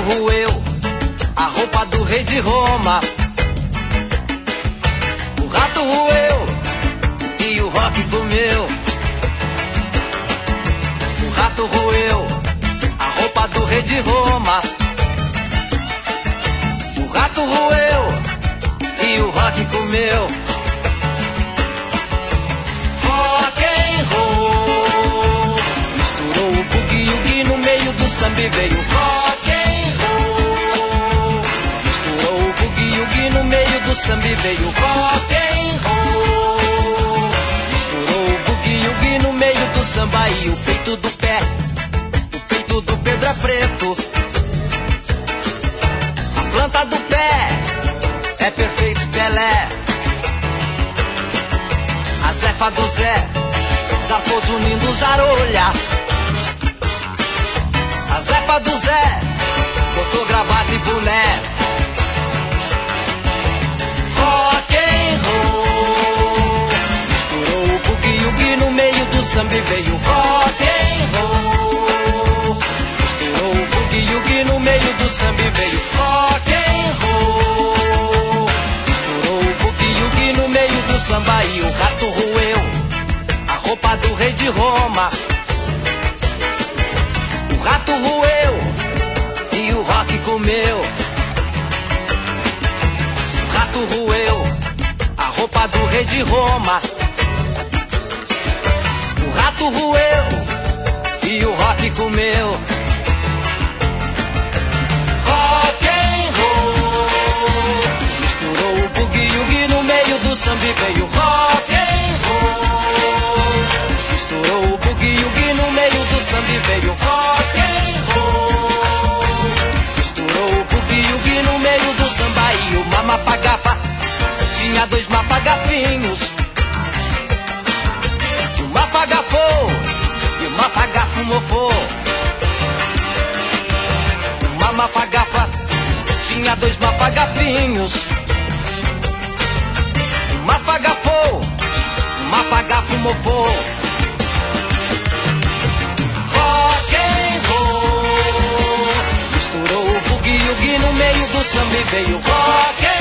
roeu a roupa do rei de Roma. O rato roeu e o rock comeu. O rato roeu a roupa do rei de Roma. O rato roeu e o rock comeu. Rock and roll misturou o boogie-woogie no meio do samba e veio rock and roll. Misturou o boogie-woogie no meio do samba e veio rock and roll. Misturou o boogie-woogie no meio do samba e o peito do pé, o peito do Pedro é preto. A planta do pé é perfeito Pelé. A zefa do Zé Zarposo unindo zarolha. A zefa do Zé botou gravata e boné. Rock and roll misturou o boogie-woogie no meio do samba e veio rock and roll. Misturou o boogie-woogie no meio do samba e veio rock and roll. Misturou o boogie-woogie no meio do samba e o rato roeu a roupa do rei de Roma. O rato roeu e o rock comeu. O rato roeu a roupa do rei de Roma. O rato roeu e o rock comeu. Rock and roll misturou o boogie-woogie no meio do samba e veio rock and roll. Misturou o boogie-woogie no meio do samba e veio rock and roll. Misturou o boogie-woogie no meio do samba e o mamapagafa tinha dois mapagafinhos. O mapagafou e o mapagafo mofou. O mamapagafa tinha dois mapagafinhos. O mapagafou, o mapagafo mofou. Rock and roll misturou o boogie-woogie no meio do samba e veio rock and roll.